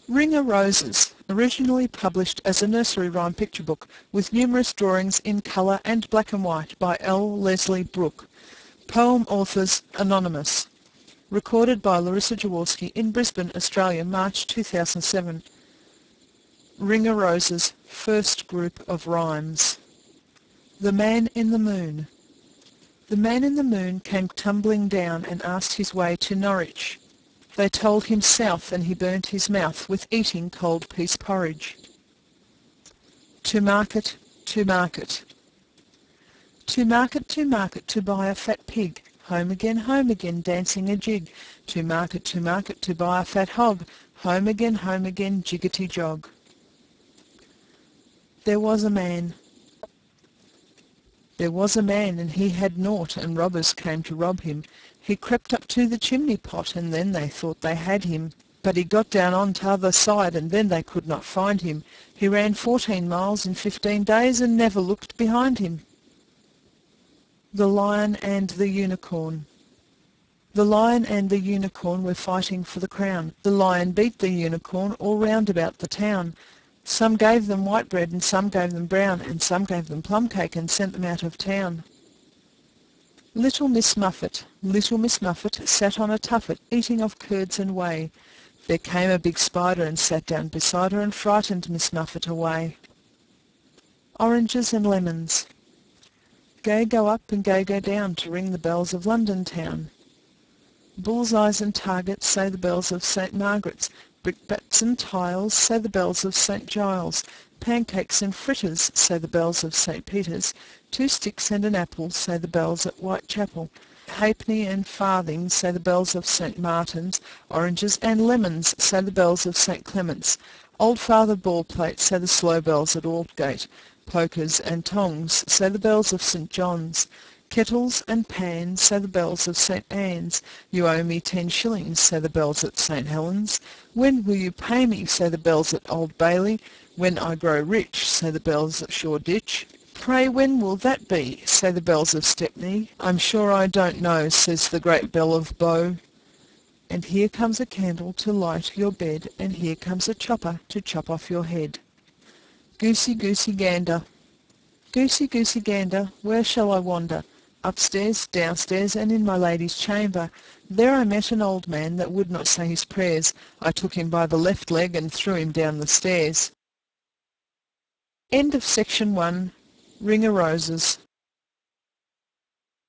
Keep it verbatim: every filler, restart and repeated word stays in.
Ring o' Roses, originally published as a nursery rhyme picture book with numerous drawings in colour and black and white by L. Leslie Brooke. Poem authors anonymous. Recorded by Larissa Jaworski in Brisbane, Australia, March two thousand seven. Ring o' Roses, first group of rhymes. The Man in the Moon. The man in the moon came tumbling down and asked his way to Norwich. They told him south, and he burnt his mouth with eating cold pease porridge. To market, to market. To market, to market, to buy a fat pig. Home again, home again, dancing a jig. To market, to market, to buy a fat hog. Home again, home again, jiggety jog. There was a man. There was a man, and he had naught, and robbers came to rob him. He crept up to the chimney pot, and then they thought they had him. But he got down on t'other side, and then they could not find him. He ran fourteen miles in fifteen days, and never looked behind him. The Lion and the Unicorn. The lion and the unicorn were fighting for the crown. The lion beat the unicorn all round about the town. Some gave them white bread, and some gave them brown, and some gave them plum cake and sent them out of town. Little Miss Muffet, little Miss Muffet, sat on a tuffet, eating of curds and whey. There came a big spider and sat down beside her and frightened Miss Muffet away. Oranges and Lemons. Gay go up and gay go down to ring the bells of London town. Bullseyes and targets, say the bells of Saint Margaret's. Brickbats and tiles, say the bells of Saint Giles'. Pancakes and fritters, say the bells of Saint Peter's. Two sticks and an apple, say the bells at Whitechapel. Halfpenny and farthings, say the bells of Saint Martin's. Oranges and lemons, say the bells of Saint Clement's. Old Father Ballplate, say the slow bells at Aldgate. Pokers and tongs, say the bells of Saint John's. Kettles and pans, say the bells of Saint Anne's. You owe me ten shillings, say the bells at Saint Helens. When will you pay me, say the bells at Old Bailey. When I grow rich, say the bells at Shoreditch. Pray when will that be, say the bells of Stepney. I'm sure I don't know, says the great bell of Bow. And here comes a candle to light your bed, and here comes a chopper to chop off your head. Goosey, goosey, gander. Goosey, goosey, gander, where shall I wander? Upstairs, downstairs, and in my lady's chamber. There I met an old man that would not say his prayers. I took him by the left leg and threw him down the stairs. End of section one. Ring o' Roses.